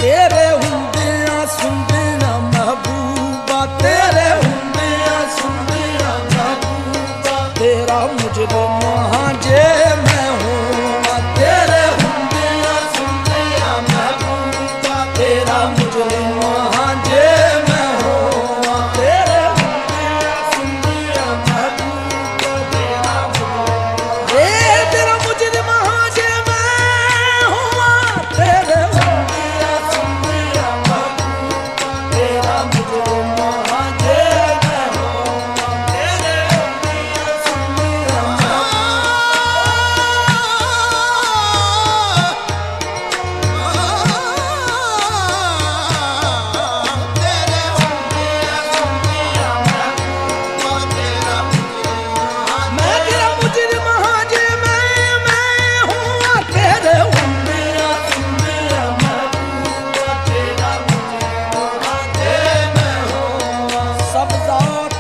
तेरे हुंदिया सुंदिया महबूबा, तेरे हुंदिया सुंदिया महबूबा, तेरा मुजरिम हाँ जे मैं हूँ। तेरे हुंदिया सुंदिया महबूबा, तेरा मुजरिम हाँ जे मैं हूँ। तेरे हुंदिया सुंदिया महबूबा, तेरा मुजरिम हाँ जे मैं हूँ। तेरे हुंदिया सुंदिया महबूबा, तेरा मुजरिम हाँ जे मैं हूँ। तेरे हुंदिया सुंदिया मैं तेरा मुजरिम हाँ जे मैं हूँ। तेरे हुंदिया सुंदिया महबूबा, तेरा मुजरिम हाँ जे मैं हूँ। सब ज़ात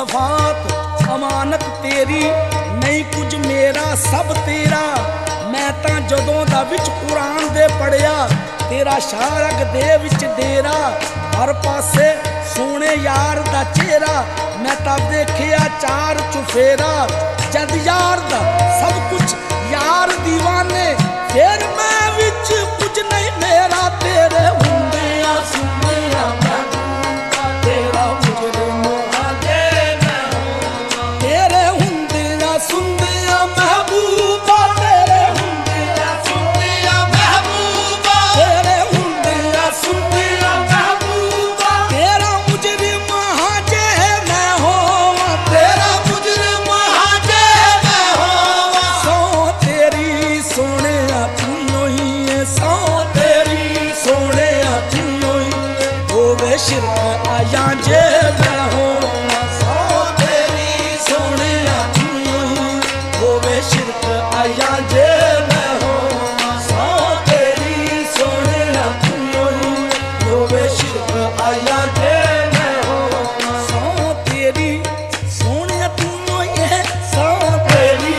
सफ़ात अमानत तेरी, नहीं कुछ मेरा सब तेरा। मैं तां जदों दा विच कुरान दे पढ़िया, तेरा शारग दे विच डेरा। हर पासे सोने यार दा चेहरा, मैं तां देखिया चार चुफेरा। जद यार दा सब कुछ यार दीवाने, फिर मैं विच कुछ नहीं मेरा। तेरे हुंदिया सुंदिया महबूबा, तेरा मुजरिम हाँ जे मैं हूँ। तेरे हुंदिया सुंदिया महबूबा, तेरे हुंदिया सुंदिया महबूबा, तेरे हुंदिया सुंदिया महबूबा, तेरा मुजरिम हाँ जे मैं हूँ। तेरा मुजरिम हाँ जे मैं हूँ। सौ तेरी सोने तू ही है, सौ तेरी सोने तू ही होवे शिरक आया जे मैं हूँ। सौ तेरी सोने तू ही होवे शिरक आया जे मैं हूँ। सौ तेरी सोने तू ही होवे शिरक आया जे मैं हूँ। सौ तेरी सोने तू ही है, सौ तेरी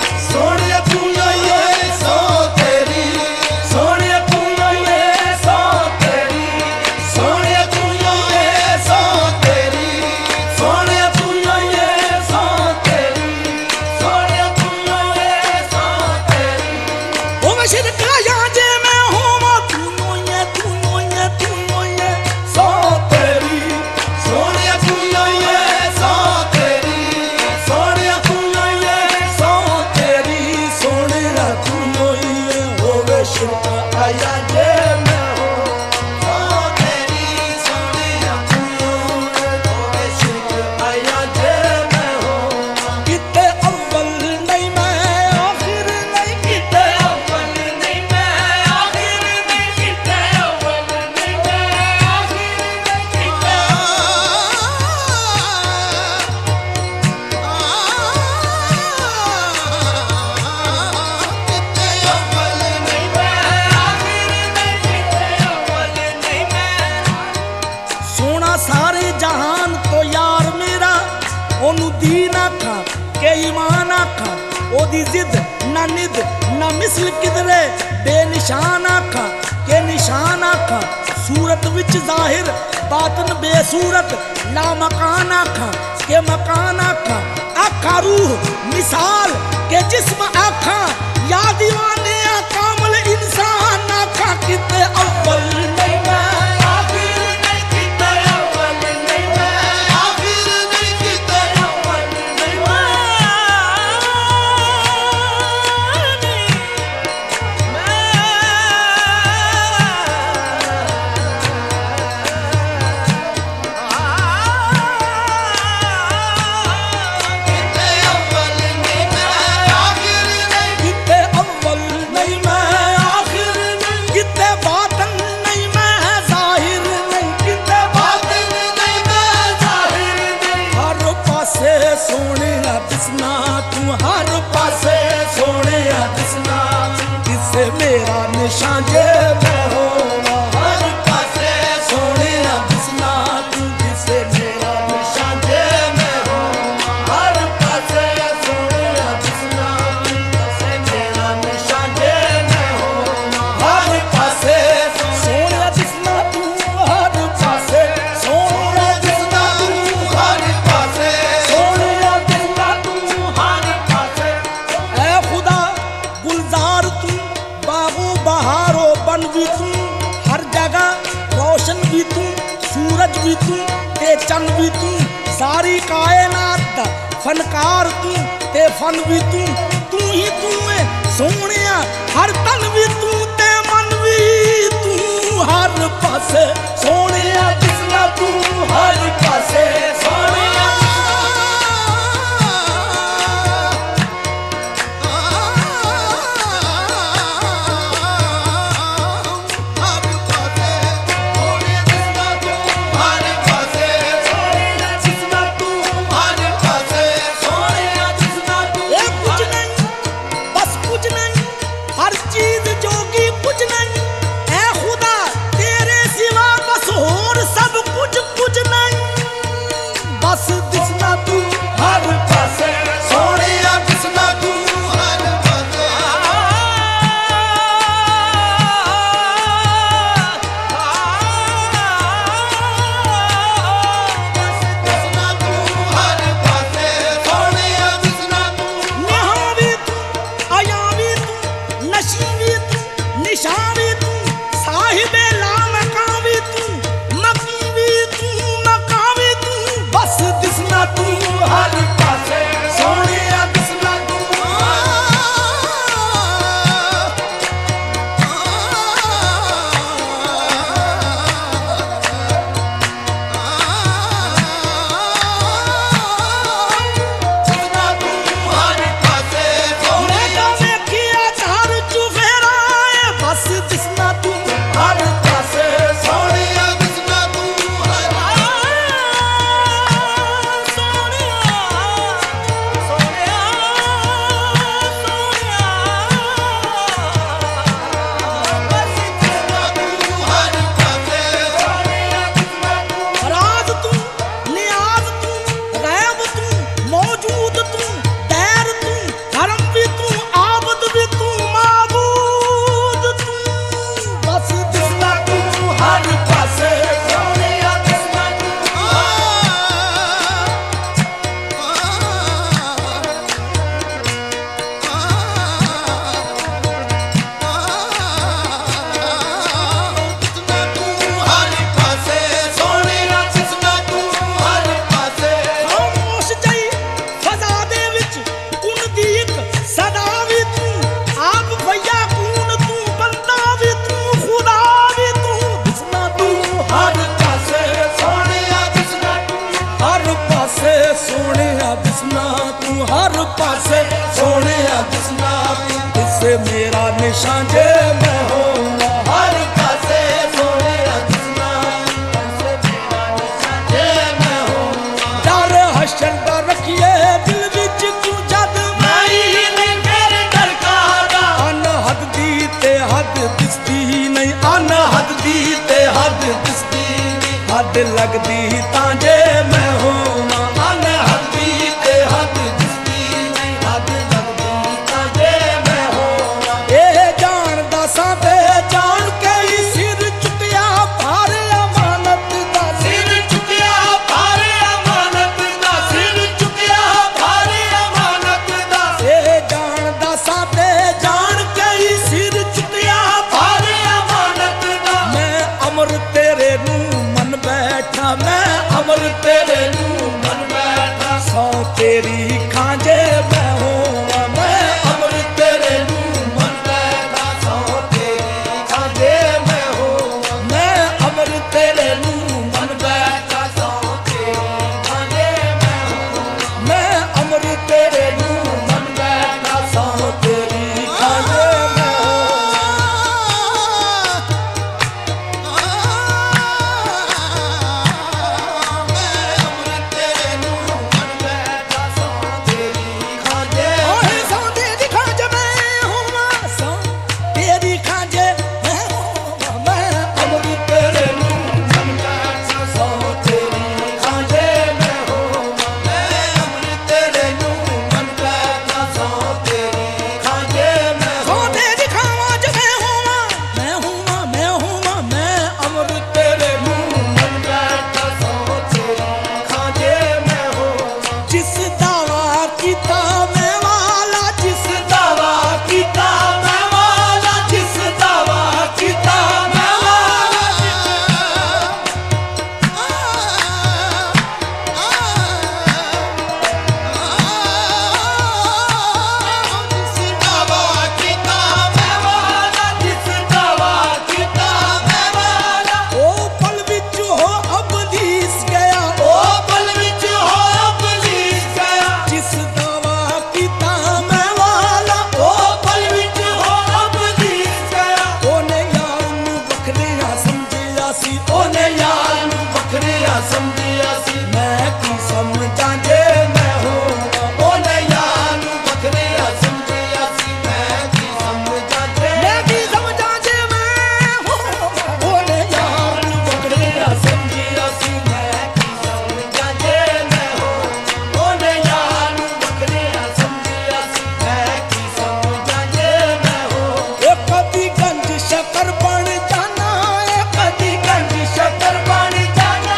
सोने तू ही है, सौ तेरी सोने तू ही है, सौ तेरी सोने तू ही है, सौ तेरी सोने तू ही है, सौ तेरी सोने तू ही है, सौ तेरी होवे शिरक आया जे मैं हूँ। तू ही है, तू ही है, तू ही है, सौ तेरी सोने तू ही है, सौ तेरी सोने तू ही है, सौ तेरी सोने तू ही है होवे शिरक आया जे मैं हूँ। सौ तेरी सोने तू ही है होवे शिरक आया जे मैं हूँ। किते अव्वल नहीं मैं आखिर नहीं, किते अव्वल नहीं मैं आखिर नहीं, किते अव्वल नहीं मैं आखिर नहीं, किते अव्वल नहीं मैं आखिर नहीं, किते अव्वल नहीं मैं। सोना सारे जहान तो यार मेरा, ओनू दीन आखा के ईमान आखा। ओदी जिद ना निद ना मिसल किधरे, बेनिशान आखा के निशान आखा। सूरत विच जाहिर बातन बेसूरत, ला मकान आखा के मकान आखा। आखा रूह मिसाल के जिस्म आखा, या दीवाने कामल इंसान आखा। किते अव्वल नहीं मैं आखिर नहीं, किते अव्वल नहीं मैं आखिर नहीं, किते अव्वल नहीं किते अव्वल नहीं मैं आखिर नहीं, किते बातन सूरज भी तू ते चंद भी तू, सारी कायनात दा फनकार तू ते फन भी तू ही तू है सोहणिया। हर तन भी तू ते मन भी तू, हर पासे सोहणिया दिसना तू, हर पासे सोहणिया। मेरा निशान जे मैं होना हर पासे सोने दिसना, मेरा निशान जे मैं होना। डर हशन का रखिए दिल विच तू जद मैं मेरे डर का अनहद दी ते हद दिसदी नहीं, अनहद दी ते हद दिसदी नहीं, हद लगदी तां जे मैं होना। अनहद दी ते हद दिसदी नहीं, हद लगदी तां जे मैं होना। ए जानदा सां ते जान के ही सिर चुकिया भार अमानत दा, सिर चुकिया भार अमानत दा, सिर चुकिया भार अमानत दा। ए जानदा सां ते जान के ही सिर चुकिया भार अमानत दा। मैं अमर तेरे नू मन बैठा, मैं अमर तेरे नू मन बैठा, सौ तेरी खांजे मैं होवा। मैं अमर तेरे नू मन बैठा, सौ तेरी खांजे मैं होवा। मैं अमर तेरे नू मन बैठा, सौ तेरी खांजे मैं होवा। मैं अमर तेरे नू मन बैठा, सौ तेरी खांजे मैं होवा। ਵਖਰਿਆ ਸਮਝਿਆ ਸੀ ਉਹਨੇ ਯਾਰ ਨੂੰ ਵਖਰਿਆ ਸਮਝਿਆ ਸੀ ਮੈਂ ਕੀ ਸਮਝਾਂ ਜੇ ਮੈਂ ਹੋਵਾਂ ਉਹਨੇ ਯਾਰ ਨੂੰ ਵਖਰਿਆ ਸਮਝਿਆ ਸੀ ਮੈਂ ਕੀ ਸਮਝਾਂ ਜੇ ਮੈਂ ਕੀ ਸਮਝਾਂ ਜੇ ਮੈਂ ਹੋਵਾਂ ਉਹਨੇ ਯਾਰ ਨੂੰ ਵਖਰਿਆ ਸਮਝਿਆ ਸੀ ਮੈਂ ਕੀ ਸਮਝਾਂ ਜੇ ਮੈਂ ਹੋਵਾਂ ਉਹਨੇ ਯਾਰ ਨੂੰ ਵਖਰਿਆ ਸਮਝਿਆ ਸੀ ਮੈਂ ਕੀ ਸਮਝਾਂ ਜੇ ਮੈਂ ਹੋਵਾਂ ਇਹ ਕਦੀ ਗੰਜ ਸ਼ਕਰ ਬਣ ਜਾਣਾ ਇਹ ਕਦੀ ਗੰਜ ਸ਼ਕਰ ਬਣ ਜਾਣਾ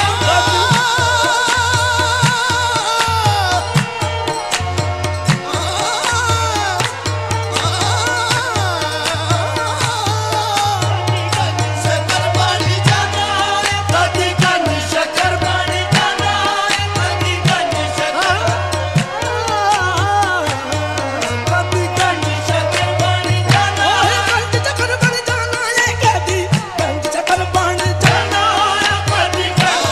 ਸ਼ਕਰ ਬਣ ਜਾਣਾ ਕਦੀ ਗੰਜ ਸ਼ਕਰ ਬਣ ਜਾਣਾ ਕਦੀ ਗੰਜ ਸ਼ਕਰ ਕਦੀ ਗੰਜ ਸ਼ਕਰ ਬਣ ਜਾਣਾ ਗੰਜ ਸ਼ਕਰ ਬਣ ਜਾਣਾ ਇਹ ਕਦੀ ਗੰਜ ਸ਼ਕਰ ਬਣ ਜਾਣਾ ਕਦੀ ਗੰਜ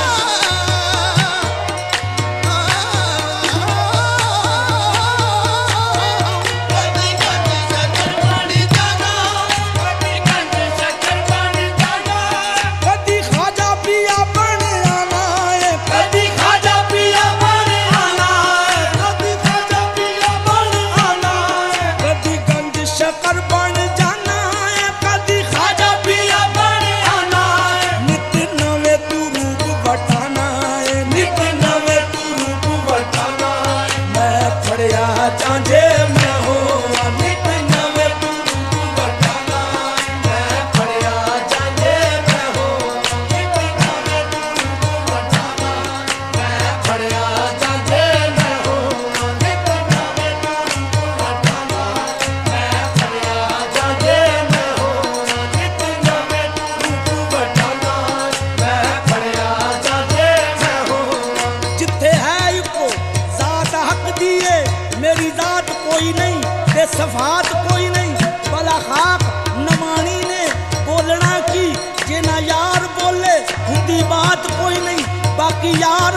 ਕਦੀ ਗੰਜ ਸ਼ਕਰ ਬਣ ਜਾਣਾ ਕਦੀ ਗੰਜ ਸ਼ਕਰ ਬਣ ਜਾਣਾ ਕਦੀ ਖਾਜਾ ਪੀਆ ਬਣ ਆਣਾ ਏ ਕਦੀ ਖਾਜਾ ਪੀਆ ਬਣ ਆਣਾ ਕਦੀ ਖਾਜਾ ਪੀਆ ਬਣ ਆਣਾ ਕਦੀ ਗੰਜ ਸ਼ਕਰ ਬਣ ਜਾਣਾ ਏ ਕਦੀ ਖਾਜਾ ਪੀਆ ਬਣ ਆਣਾ ਨਿਤ ਨਵੇਂ ਤੂੰ ਰੂਪ ਵਟਾਣਾ ਏ ਨਿਤ ਨਵੇਂ ਤੂੰ ਰੂਪ ਵਟਾਣਾ ਮੈਂ ਫੜਿਆ ਚਾਂਝੇ ਮੈਂ ਹੋਵਾਂ ਨਿਤ ਨਵੇਂ ਤੂੰ ਰੂਪ ਵਟਾਣਾ ਮੈਂ ਫੜਿਆ ਚਾਂਝੇ ਮੈਂ ਹੋਵਾਂ ਨਿਤ ਨਵੇਂ ਤੂੰ ਰੂਪ ਵਟਾਣਾ ਮੈਂ ਫੜਿਆ ਚਾਂਝੇ ਮੈਂ ਹੋਵਾਂ ਨਿਤ ਨਵੇਂ ਤੂੰ ਰੂਪ ਵਟਾਣਾ ਮੈਂ ਫੜਿਆ ਚਾਂਝੇ ਮੈਂ ਹੋਵਾਂ ਨਿਤ ਨਵੇਂ ਤੂੰ ਰੂਪ ਵਟਾਣਾ ਮੈਂ ਫੜਿਆ ਚਾਂਝੇ ਮੈਂ ਹੋਵਾਂ ਜਿੱਥੇ ਹੈ ਇੱਕੋ ਜ਼ਾਤ ਹੱਕ ਦੀ ਏ ਮੇਰੀ ਜ਼ਾਤ ਕੋਈ ਨਹੀਂ ਤੇ ਸਫਾਤ ਕੋਈ ਨਹੀਂ ਭਲਾ ਖਾਕ ਨਮਾਣੀ ਨੇ ਬੋਲਣਾ ਕੀ ਜੇ ਨਾ ਯਾਰ ਬੋਲੇ ਹੁੰਦੀ ਬਾਤ ਕੋਈ ਨਹੀਂ ਬਾਕੀ ਯਾਰ